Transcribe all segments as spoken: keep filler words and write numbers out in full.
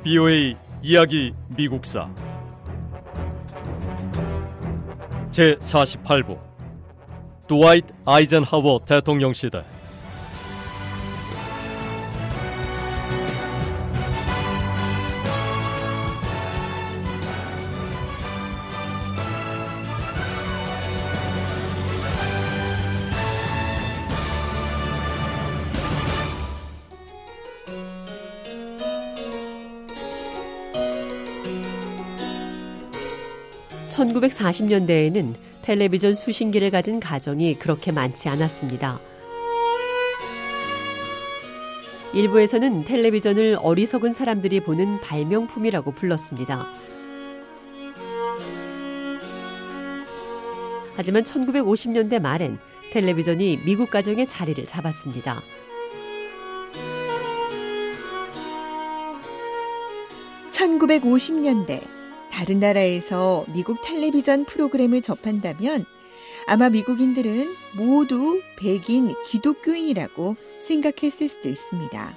비오에이 이야기 미국사 제사십팔 부 드와이트 아이젠하워 대통령 시대. 천구백사십 년대에는 텔레비전 수신기를 가진 가정이 그렇게 많지 않았습니다. 일부에서는 텔레비전을 어리석은 사람들이 보는 발명품이라고 불렀습니다. 하지만 천구백오십 년대 말엔 텔레비전이 미국 가정의 자리를 잡았습니다. 천구백오십 년대 다른 나라에서 미국 텔레비전 프로그램을 접한다면 아마 미국인들은 모두 백인 기독교인이라고 생각했을 수도 있습니다.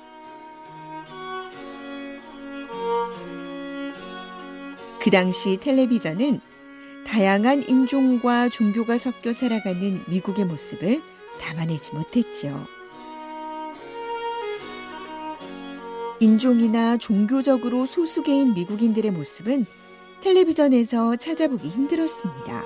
그 당시 텔레비전은 다양한 인종과 종교가 섞여 살아가는 미국의 모습을 담아내지 못했죠. 인종이나 종교적으로 소수계인 미국인들의 모습은 텔레비전에서 찾아보기 힘들었습니다.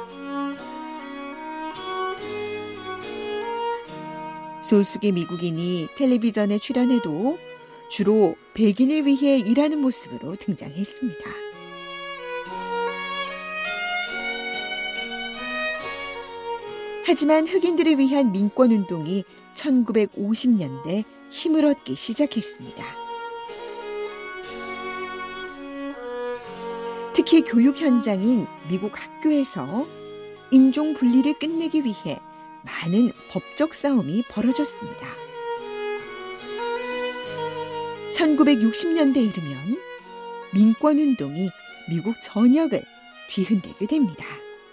소수계 미국인이 텔레비전에 출연해도 주로 백인을 위해 일하는 모습으로 등장했습니다. 하지만 흑인들을 위한 민권운동이 천구백오십 년대 힘을 얻기 시작했습니다. 특히 교육 현장인 미국 학교에서 인종 분리를 끝내기 위해 많은 법적 싸움이 벌어졌습니다. 천구백육십 년대에 이르면 민권운동이 미국 전역을 뒤흔들게 됩니다.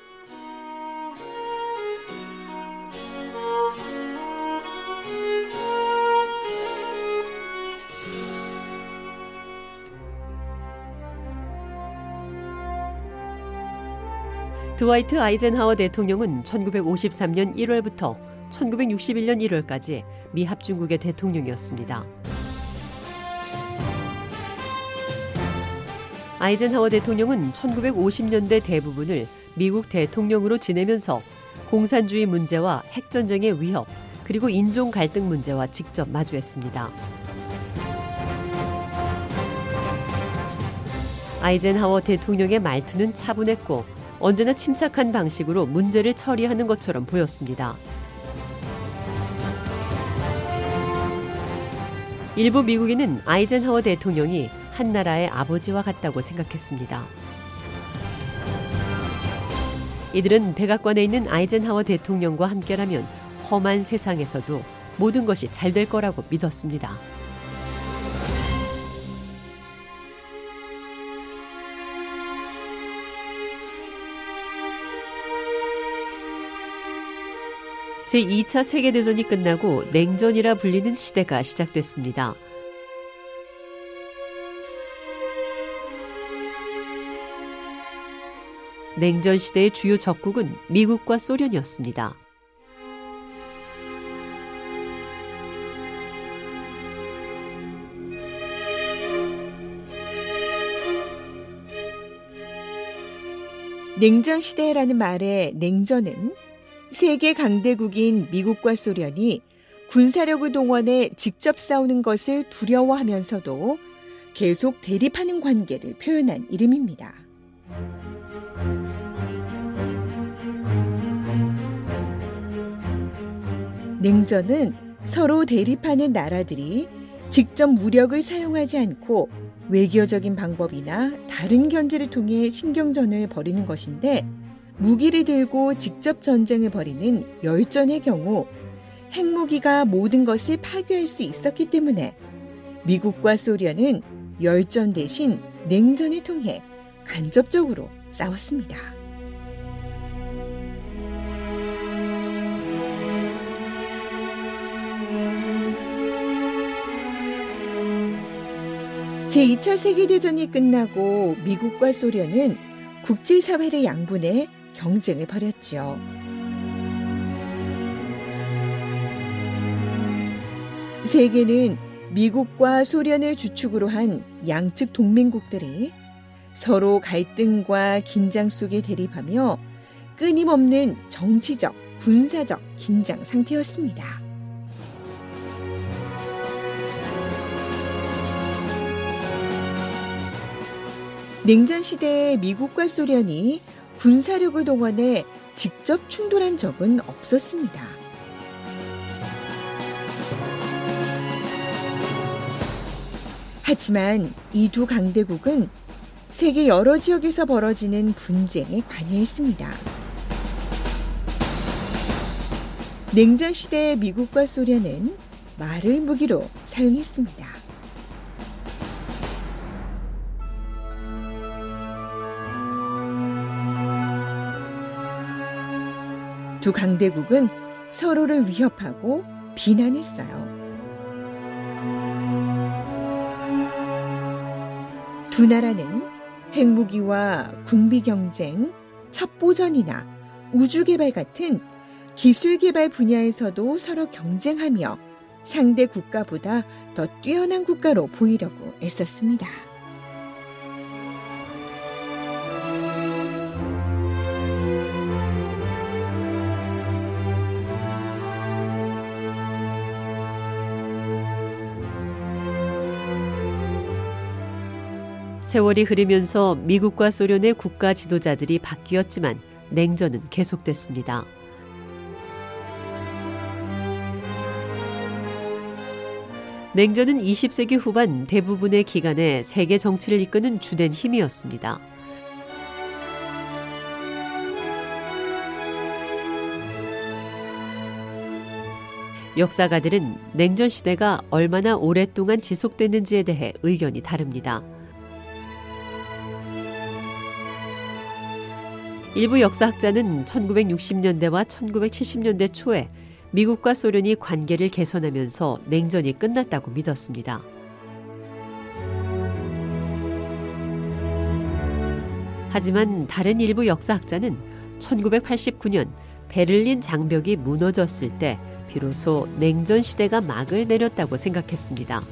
드와이트 아이젠하워 대통령은 천구백오십삼 년 일월부터 천구백육십일 년 일월까지 미 합중국의 대통령이었습니다. 아이젠하워 대통령은 천구백오십 년대 대부분을 미국 대통령으로 지내면서 공산주의 문제와 핵전쟁의 위협, 그리고 인종 갈등 문제와 직접 마주했습니다. 아이젠하워 대통령의 말투는 차분했고 언제나 침착한 방식으로 문제를 처리하는 것처럼 보였습니다. 일부 미국인은 아이젠하워 대통령이 한 나라의 아버지와 같다고 생각했습니다. 이들은 백악관에 있는 아이젠하워 대통령과 함께라면 험한 세상에서도 모든 것이 잘 될 거라고 믿었습니다. 제이 차 세계대전이 끝나고 냉전이라 불리는 시대가 시작됐습니다. 냉전 시대의 주요 적국은 미국과 소련이었습니다. 냉전 시대라는 말의 냉전은 세계 강대국인 미국과 소련이 군사력을 동원해 직접 싸우는 것을 두려워하면서도 계속 대립하는 관계를 표현한 이름입니다. 냉전은 서로 대립하는 나라들이 직접 무력을 사용하지 않고 외교적인 방법이나 다른 견제를 통해 신경전을 벌이는 것인데, 무기를 들고 직접 전쟁을 벌이는 열전의 경우 핵무기가 모든 것을 파괴할 수 있었기 때문에 미국과 소련은 열전 대신 냉전을 통해 간접적으로 싸웠습니다. 제이 차 세계대전이 끝나고 미국과 소련은 국제사회를 양분해 경쟁을 벌였죠. 세계는 미국과 소련을 주축으로 한 양측 동맹국들이 서로 갈등과 긴장 속에 대립하며 끊임없는 정치적, 군사적 긴장 상태였습니다. 냉전 시대에 미국과 소련이 군사력을 동원해 직접 충돌한 적은 없었습니다. 하지만 이 두 강대국은 세계 여러 지역에서 벌어지는 분쟁에 관여했습니다. 냉전 시대의 미국과 소련은 말을 무기로 사용했습니다. 두 강대국은 서로를 위협하고 비난했어요. 두 나라는 핵무기와 군비 경쟁, 첩보전이나 우주개발 같은 기술개발 분야에서도 서로 경쟁하며 상대 국가보다 더 뛰어난 국가로 보이려고 애썼습니다. 세월이 흐르면서 미국과 소련의 국가 지도자들이 바뀌었지만 냉전은 계속됐습니다. 냉전은 이십 세기 후반 대부분의 기간에 세계 정치를 이끄는 주된 힘이었습니다. 역사가들은 냉전 시대가 얼마나 오랫동안 지속됐는지에 대해 의견이 다릅니다. 일부 역사학자는 천구백육십 년대와 천구백칠십 년대 초에 미국과 소련이 관계를 개선하면서 냉전이 끝났다고 믿었습니다. 하지만 다른 일부 역사학자는 천구백팔십구 년 베를린 장벽이 무너졌을 때 비로소 냉전 시대가 막을 내렸다고 생각했습니다.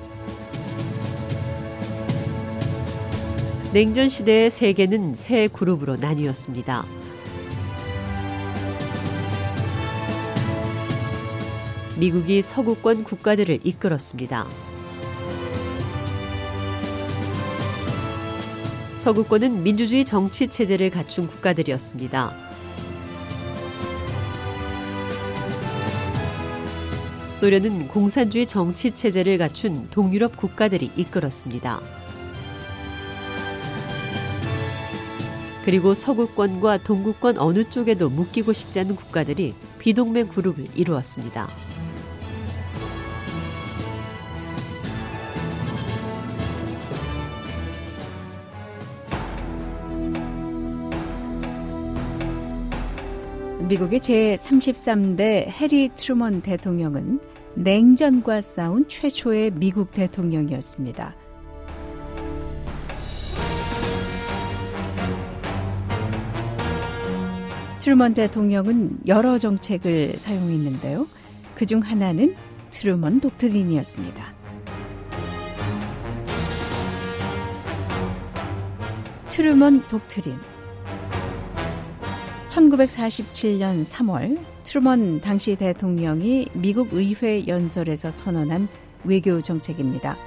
냉전 시대의 세계는 세 그룹으로 나뉘었습니다. 미국이 서구권 국가들을 이끌었습니다. 서구권은 민주주의 정치 체제를 갖춘 국가들이었습니다. 소련은 공산주의 정치 체제를 갖춘 동유럽 국가들이 이끌었습니다. 그리고 서구권과 동구권 어느 쪽에도 묶이고 싶지 않은 국가들이 비동맹 그룹을 이루었습니다. 미국의 제삼십삼 대 해리 트루먼 대통령은 냉전과 싸운 최초의 미국 대통령이었습니다. 트루먼 대통령은 여러 정책을 사용했는데요. 그중 하나는 트루먼 독트린이었습니다. 트루먼 독트린. 천구백사십칠 년 삼월 트루먼 당시 대통령이 미국 의회 연설에서 선언한 외교 정책입니다.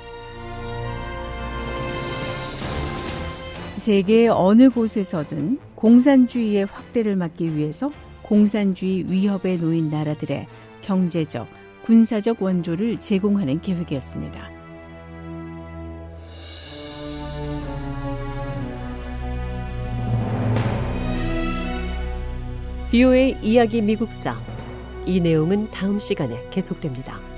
세계 어느 곳에서든 공산주의의 확대를 막기 위해서 공산주의 위협에 놓인 나라들의 경제적, 군사적 원조를 제공하는 계획이었습니다. 비오에이 이야기 미국사. 이 내용은 다음 시간에 계속됩니다.